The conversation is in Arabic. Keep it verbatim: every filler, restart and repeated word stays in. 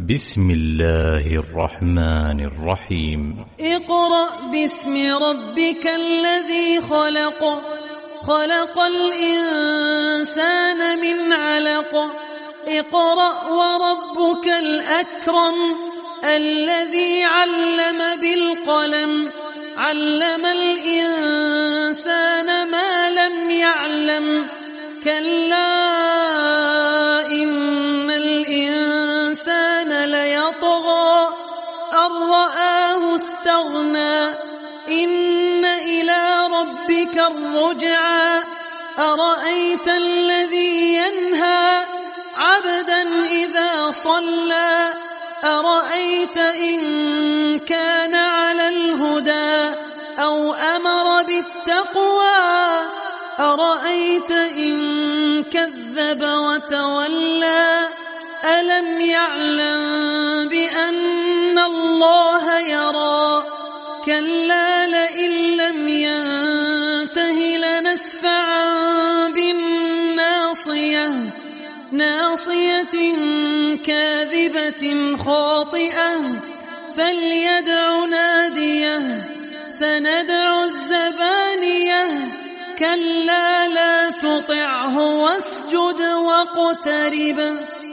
بسم الله الرحمن الرحيم. اقرأ باسم ربك الذي خلق خلق الإنسان من علق اقرأ وربك الأكرم الذي علم بالقلم علم الإنسان ما لم يعلم كلا إن الإنسان ليطغى أن رآه استغنى إن إلى ربك الرجعى أرأيت الذي ينهى عبدا إذا صلى أرأيت إن كان على الهدى أو أمر بالتقوى أرأيت إن كذب وتولى ألم يعلم بأن الله يرى كلا لئن لم ينته لنسفعا بالناصية ناصية كاذبة خاطئة فليدع ناديه سندع الزبانية كلا لا تطعه واسجد واقترب